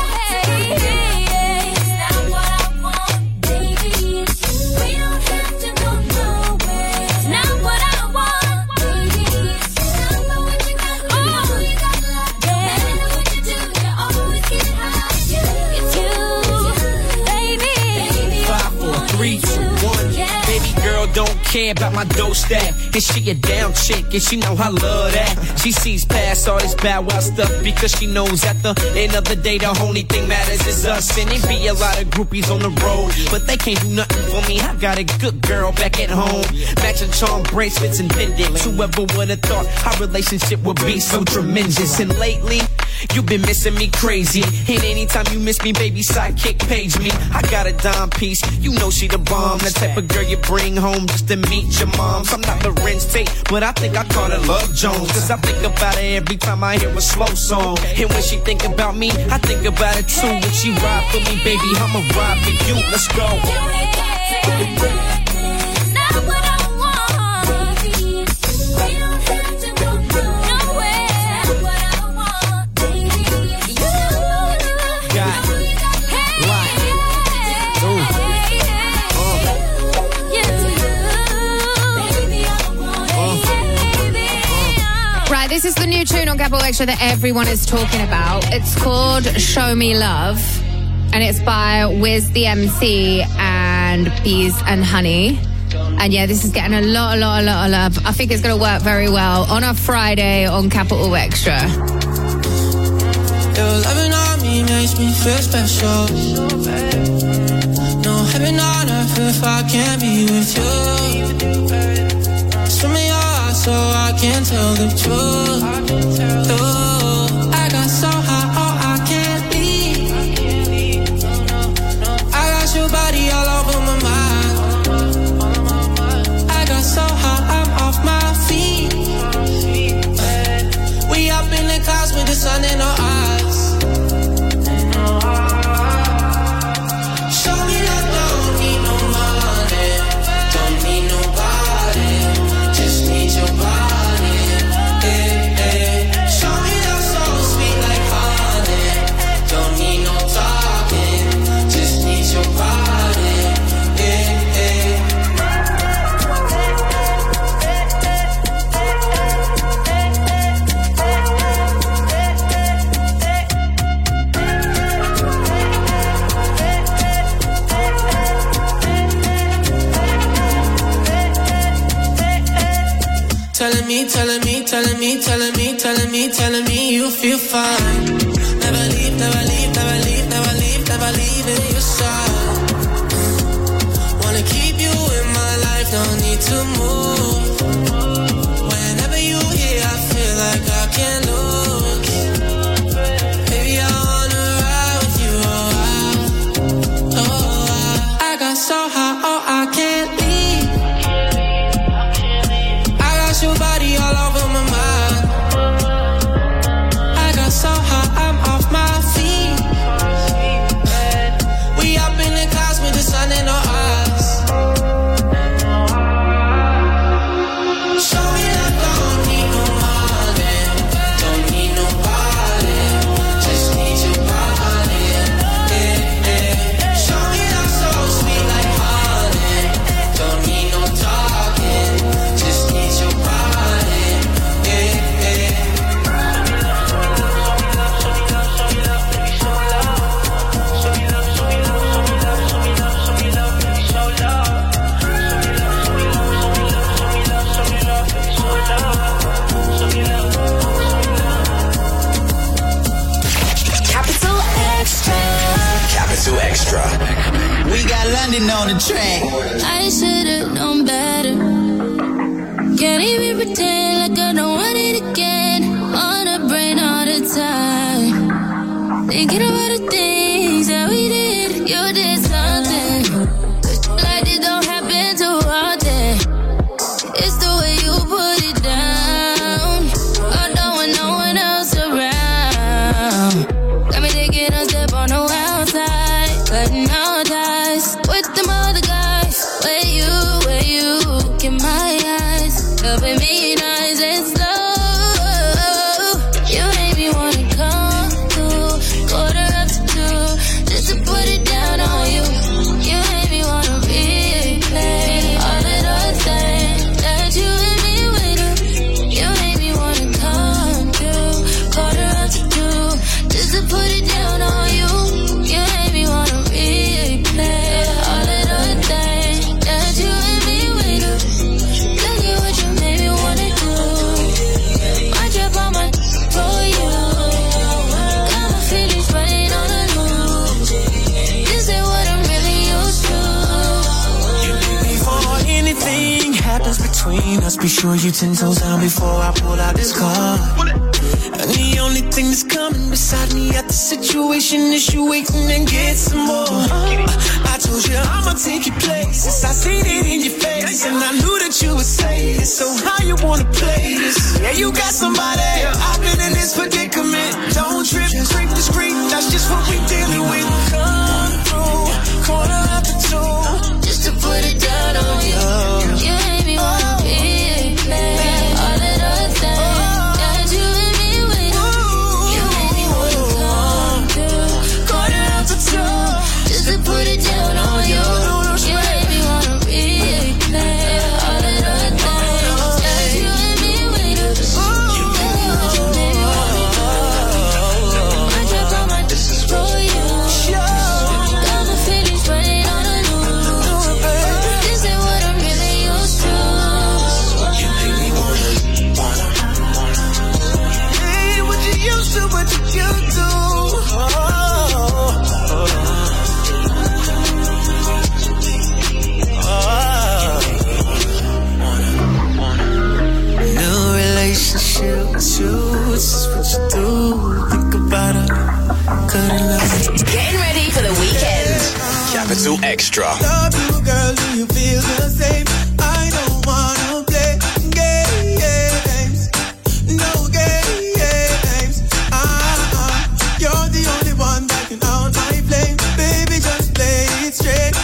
it's not what I want, baby. We don't have to go nowhere. It's not what I want, baby. I know what you got, I know you got love. Yeah. No matter what you do, you always get high. It's you, baby. 5, 4, 3, 2, 1. Baby girl don't care about my dough stack. And she a down chick, and she know I love that. She sees past all this bad wild stuff because she knows at the end of the day the only thing matters is us. And it be a lot of groupies on the road, but they can't do nothing for me. I got a good girl back at home, matching charm bracelets and pendants. Whoever would have thought our relationship would be so tremendous? And lately, You've been missing me crazy. And anytime you miss me, baby, sidekick page me. I got a dime piece, you know she the bomb. The type of girl you bring home just to meet your moms. I'm not the Lorenz Tate, but I think I call her Love Jones. Cause I think about her every time I hear a slow song. And when she think about me, I think about it too. When she ride for me, baby, I'ma ride for you. Let's go. This is the new tune on Capital Extra that everyone is talking about. It's called Show Me Love, and it's by Wiz the MC and Bees and Honey. And yeah, this is getting a lot of love. I think it's going to work very well on a Friday on Capital Extra. Your loving on me makes me feel special. No heaven on earth if I can't be with you. Swim me so I can't tell the truth. I got so high, oh, I can't leave. I got your body all over my mind. I got so high, I'm off my feet. We up in the clouds with the sun in our eyes. Show me that don't need no money, don't need nobody. Your body, show me that so sweet like honey. Don't need no talking, just need your body, telling me you feel fine. Never leave in your side. Wanna keep you in my life, don't need to move. Whenever you here, I feel like I can't lose. Baby, I wanna ride with you, I got so high, oh, I can't leave. I got your body all over my mind. So high, I'm off my feet. We up in the clouds with the sun in our eyes. Show me that don't need no money, don't need nobody, just need your body. Show me that so sweet like honey, don't need no talking, just need your body. Capital Extra. We got London on the track. I should've known better. Can't even pretend like I don't want it again. On the brain all the time. Thinking about the things that we did. You did something like it don't happen too often. It's the way you put it down. I don't want no one else around. Got me taking a step on the wild side, cutting all ties with them other guys. Where you look in my eyes, helping me nice and slow. You made me wanna come through, 1:45, just to put it down on you. You made me wanna replay all of those things that you and me went through. You made me wanna come through, 1:45, just to put it down on you. You made me wanna replay all of those things that you and me went through. Look at what you made me wanna between us. Be sure you 10 toes down before I pull out this car. And the only thing that's coming beside me at the situation is you waiting and get some more. I told you I'ma take your places. I seen it in your face, and I knew that you would say this. So how you wanna play this? Yeah, you got somebody. I've been in this predicament. Don't trip, creep the street. That's just what we dealing with. Come through, corner after two, just to put it down on you. You made me wanna be there. All of those things that you and me with. You made me wanna come through, corner after two, just to put it down on you. You made me wanna be there. All of those things that you and me with. You made me wanna be there. I dropped all my dishes for you. Got my feelings running on a loop. This ain't what I'm really used to. You make me wanna. Hey, what you used to, what you do. New relationship with you, this is what you do. Think about it, couldn't love it. Getting ready for the weekend. Capital Extra. Love you, girl, do you feel the same? I don't wanna play games. No games. You're the only one that can out my flame. Baby, just play it straight.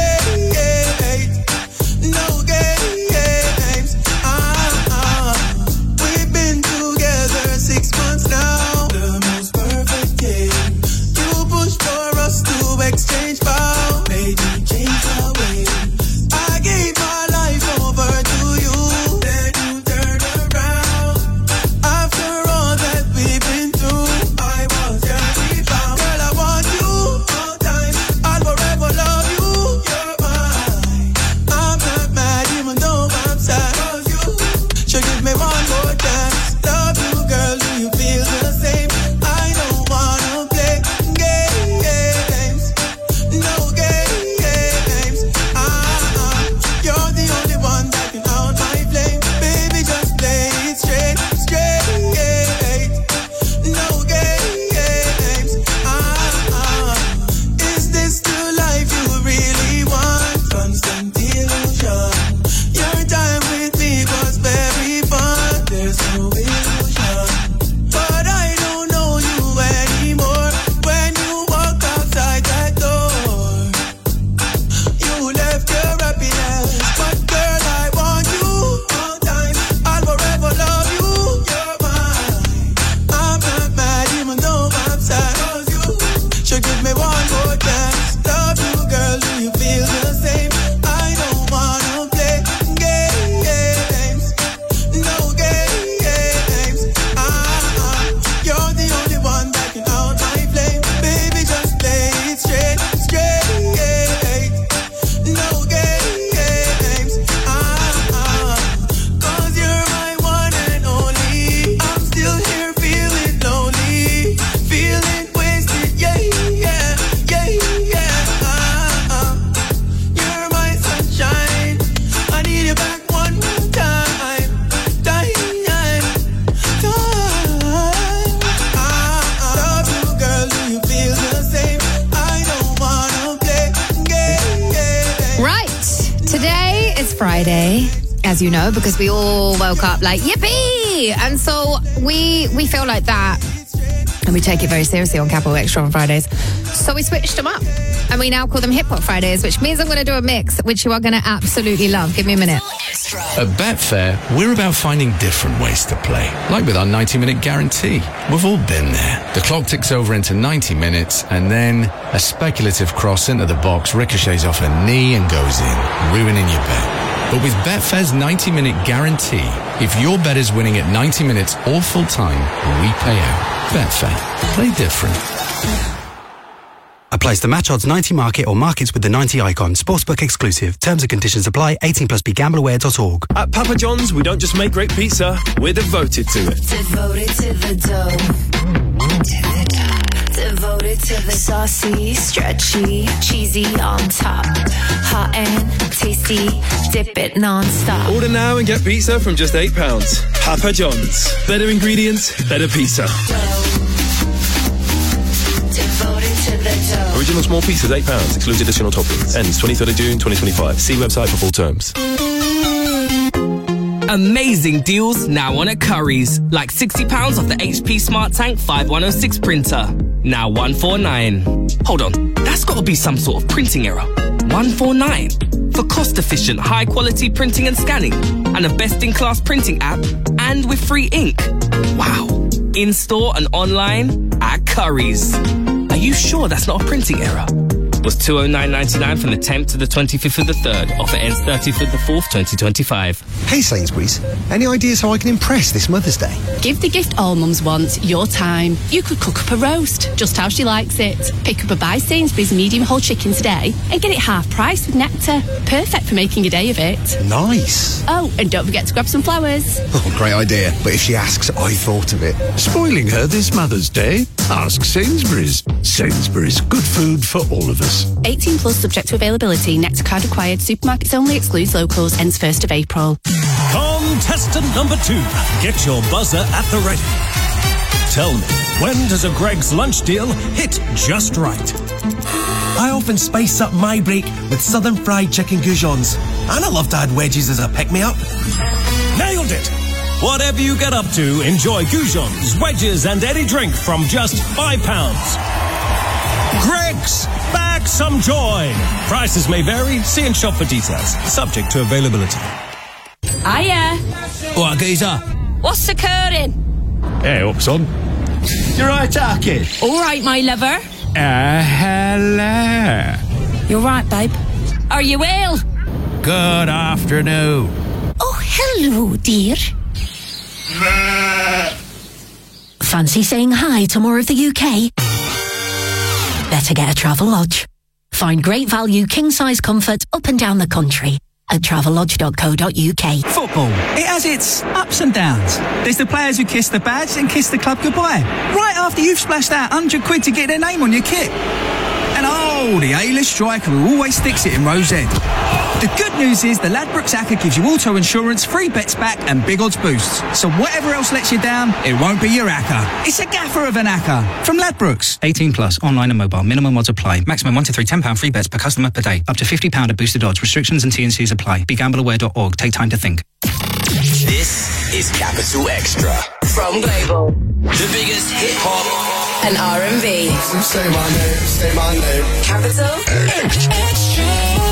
No games. We've been together 6 months now. The most perfect game. You pushed for us to exchange vows. Made me change my way. I gave my life over to you. Then you turned around. After all that we've been through, I was your rebound. Girl, I want you all time. I'll forever love you. You're mine. I'm not mad even though I'm sad. 'Cause you should give me one more chance. Love you, girl, do you feel the same? I don't wanna play games. No games. You're the only one that can out my flame. Baby, just play it straight. No games. Is this the life you really want? Constant illusion. Your time with me was very fun. There's no illusion. But I don't know you anymore. When you walk outside that door, you left your happiness. But girl, I want you all time. I'll forever love you. You're mine. I'm not mad even though I'm sad. 'Cause you should give me one more chance. Love you, girl, do you feel the same? I don't wanna play games. No games. You're the only one that can out my flame. Baby, just play it straight. No games. 'Cause you're my one and only. I'm still here feeling lonely, feeling wasted. Yeah. You're my sunshine. I need you back one more time. Love you, girl, do you feel the same? I don't wanna play games. Right. Today is Friday, as you know, because we all woke up like, yippee! And so we feel like that. And we take it very seriously on Capital Extra on Fridays. So we switched them up. And we now call them Hip Hop Fridays, which means I'm going to do a mix, which you are going to absolutely love. Give me a minute. At Betfair, we're about finding different ways to play. Like with our 90-minute guarantee. We've all been there. The clock ticks over into 90 minutes, and then a speculative cross into the box ricochets off a knee and goes in, ruining your bet. But with Betfair's 90-minute guarantee, if your bet is winning at 90 minutes or full time, we pay out. Betfair. Play different. Applies to match odds 90 market or markets with the 90 icon. Sportsbook exclusive. Terms and conditions apply. 18+. BeGambleAware.org. At Papa John's, we don't just make great pizza, we're devoted to it. Devoted to the dough. Devoted to the saucy, stretchy, cheesy on top. Hot and tasty, dip it non-stop. Order now and get pizza from just £8. Papa John's. Better ingredients, better pizza. Devoted to the dough. Original small pizzas, £8. Excludes additional toppings. Ends 23rd of June 2025. See website for full terms. Amazing deals now on at Currys. Like £60 off the HP Smart Tank 5106 printer. Now $149. Hold on, that's got to be some sort of printing error. $149 for cost-efficient, high-quality printing and scanning, and a best-in-class printing app, and with free ink. Wow! In-store and online at Currys. Are you sure that's not a printing error? Was $209.99 from the 10th to the 25th of the 3rd. Offer ends 30th of the 4th, 2025. Hey Sainsbury's, any ideas how I can impress this Mother's Day? Give the gift all mums want, your time. You could cook up a roast, just how she likes it. Pick up a By Sainsbury's medium whole chicken today and get it half price with Nectar. Perfect for making a day of it. Nice. Oh, and don't forget to grab some flowers. Oh, great idea. But if she asks, I thought of it. Spoiling her this Mother's Day? Ask Sainsbury's. Sainsbury's, good food for all of us. 18 plus subject to availability. Nectar card required. Supermarkets only. Excludes locals. Ends 1st of April. Contestant number 2. Get your buzzer at the ready. Tell me, when does a Greggs lunch deal hit just right? I often spice up my break with southern fried chicken goujons. And I love to add wedges as a pick-me-up. Nailed it! Whatever you get up to, enjoy goujons, wedges and any drink from just £5. Greggs, back some joy. Prices may vary. See and shop for details. Subject to availability. Hiya. What, geezer? What's occurring? Hey, up, son. You're right, Arky. All right, my lover. Hello. You're right, babe. Are you ill? Good afternoon. Oh, hello, dear. Fancy saying hi to more of the UK? Better get a Travelodge. Find great value king-size comfort up and down the country at travellodge.co.uk. Football, it has its ups and downs. There's the players who kiss the badge and kiss the club goodbye, right after you've splashed out £100 to get their name on your kit. And the A-list striker who always sticks it in Rose End. The good news is the Ladbrokes Acca gives you auto insurance, free bets back and big odds boosts. So whatever else lets you down, it won't be your Acca. It's a gaffer of an Acca. From Ladbrokes. 18 plus, online and mobile. Minimum odds apply. Maximum 1 to 3 £10 free bets per customer per day. Up to £50 of boosted odds. Restrictions and T&Cs apply. BeGambleAware.org. Take time to think. This is Capital Extra from Global. The biggest hip-hop and R&B. Say my name. Capital Extra.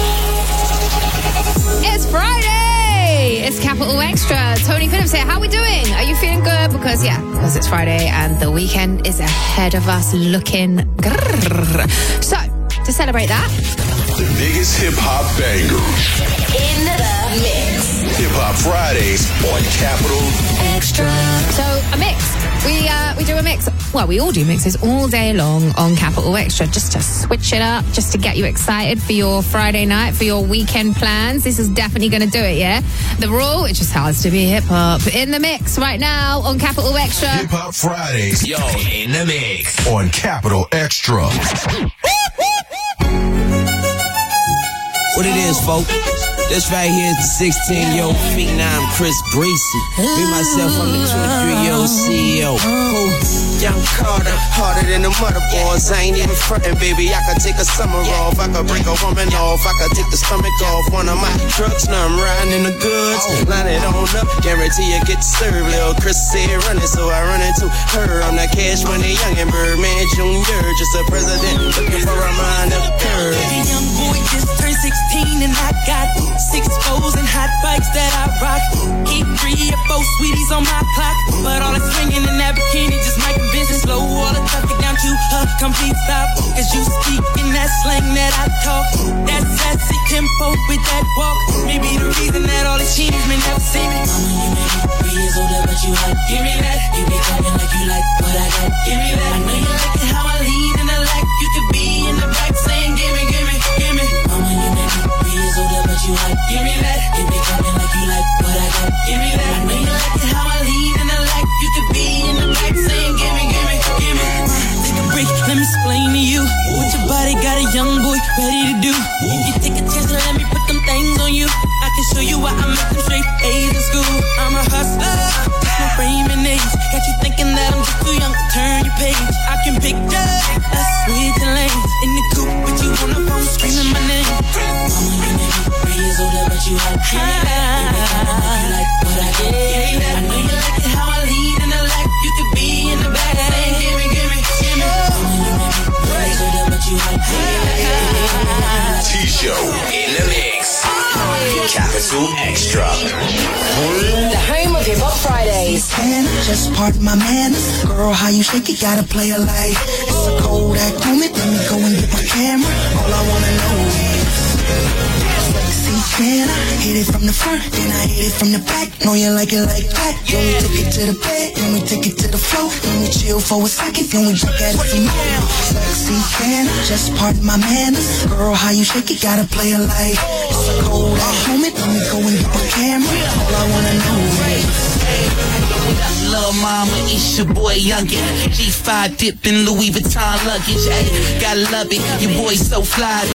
It's Friday. It's Capital Extra. Tony Phillips here. How are we doing? Are you feeling good? Because it's Friday and the weekend is ahead of us looking grrr. So, to celebrate that, The biggest hip-hop bangers. In the mix. Hip-Hop Fridays on Capital Extra. So, a mix. We do a mix. Well, we all do mixes all day long on Capital Extra, just to switch it up, just to get you excited for your Friday night, for your weekend plans. This is definitely going to do it, yeah? The rule, it just has to be hip-hop. In the mix right now on Capital Extra. Hip-Hop Fridays. Yo, in the mix. On Capital Extra. What it is, folk? This right here is the 16-year-old phenom Chris Greasy. Me, myself, I'm the 23-year-old CEO. Young Carter, harder than the motherboards. I ain't even frontin', baby. I could take a summer off. I could break a woman off. I could take the stomach off one of my trucks. Now I'm riding in the goods. Line it on up. Guarantee you get served. Lil' Chris said running, so I run into her. I'm that Cash Money young and Birdman Jr. Just a president looking for a mind of the curve. Baby, young boy just turned 16 and I got 6 foes and hot bikes that I rock. Keep 3 or 4 sweeties on my clock, but all that's swinging in that bikini just might convince it slow all the traffic down to a complete stop. Cause you speak in that slang that I talk, that sassy tempo with that walk. Maybe the reason that all these cheaters may never see me. Mama, you may be 3 years older, but you hot. Give me that. You be talking like you like what I got. Give me that. I know you like it how I lead in the lack. You could be in the back saying give me, give me, give me. Mama, you may be 3 years older, but you hot. Give me that. You be talking like you like what I got. Give me that. I know you like it how I lead in the lack. You could be in the back saying give me, give me, give me. Take a break, let me Got you thinking that I'm just too young to turn your page. I can picture us with the lanes in the coupe, but you on the phone screaming my name. Mama, you may be 3 years older, but you have kids. You like what I did. I know you like it how I lead in the life. You could be in the back saying, give me. Mama, you may be 3 years older, but you have kids. T-Show in the mix. Capital Extra. The home of Hip Hop Fridays. And just pardon my manners. Girl, how you shake it, gotta play a life. It's a cold act moment, let me go and get my camera. All I wanna know is sexy, can I hit it from the front, then I hit it from the back. Know you like it like that. Then we take it to the bed, then we take it to the floor. Then we chill for a second, then we drink at it some more. Sexy, can I just pardon my manners. Girl, how you shake it, gotta play a life. It's a cold act moment, let me go and get my camera. All I wanna know is Lil' mama, it's your boy Youngin. G5 dipping Louis Vuitton luggage. Ay, gotta love it, your boy so fly.